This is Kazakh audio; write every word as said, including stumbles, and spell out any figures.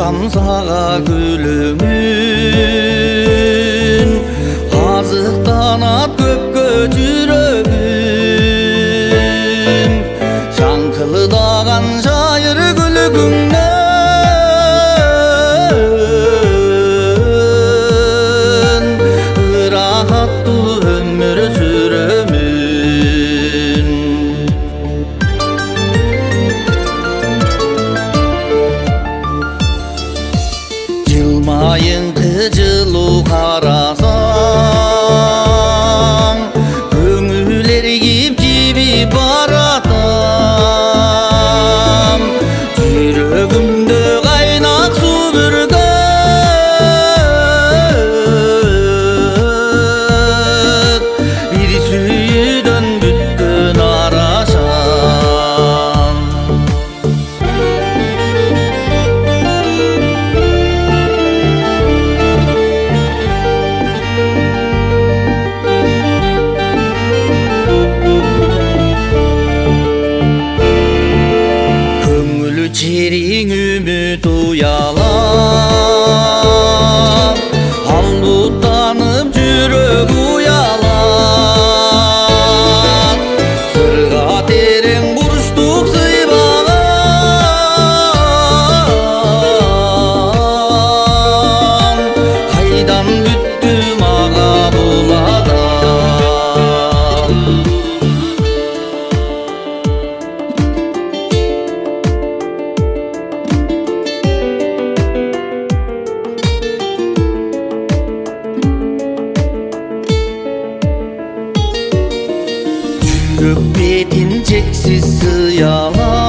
самсаға күліңін, азықтанат көпке жүрегім, жаңқылдаған жайыр күлігіңнен, ырахатты өмір сүремін. Жылмайыңқы жылу қарасаң, көңіл ерігіп жебіп баратам, жүрегімді қайнақ су бүркет, бір сүйден бүткен арашам. Черің үміт ұялап, ал бұттанып жүрек ұялап, сырға терең бұрыштық сыйбаған, қайдан бүтті маға бұл адам. Жүрек бетін чексіз сыялап,